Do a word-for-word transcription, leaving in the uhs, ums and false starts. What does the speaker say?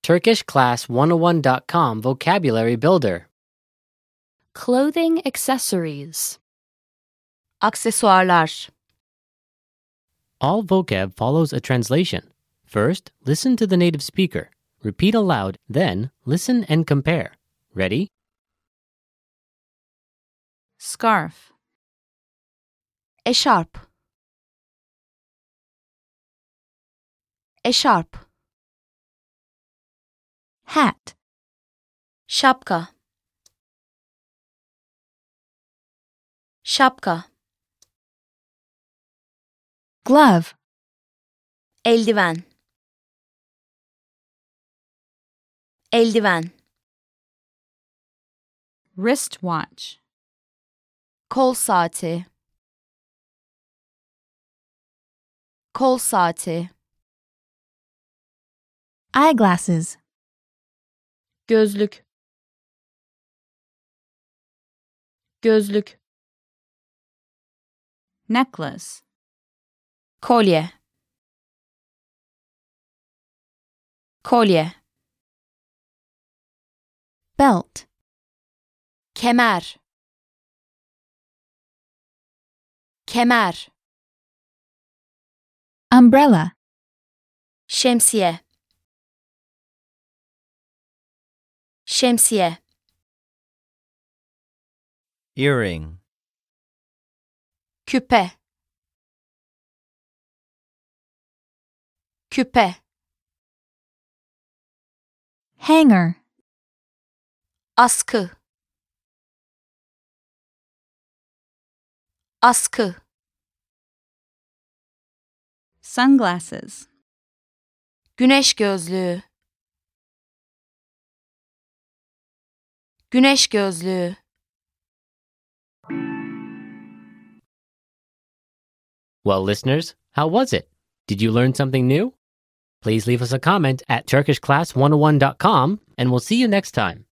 Turkish Class one oh one dot com Vocabulary Builder. Clothing accessories. Aksesuarlar. All vocab follows a translation. First, listen to the native speaker. Repeat aloud, then listen and compare. Ready? Scarf. Eşarp. Eşarp. Hat. Şapka. Şapka. Glove. Eldiven. Eldiven. Wristwatch. Kol saati. Kol saati. Eyeglasses. Gözlük. Gözlük. Necklace. Kolye. Kolye. Belt. Kemer. Kemer. Umbrella. Şemsiye. Şemsiye. Earring. Küpe. Küpe. Hanger. Askı. Askı. Sunglasses. Güneş gözlüğü. Güneş gözlüğü. Well, listeners, how was it? Did you learn something new? Please leave us a comment at Turkish Class one oh one dot com, and we'll see you next time.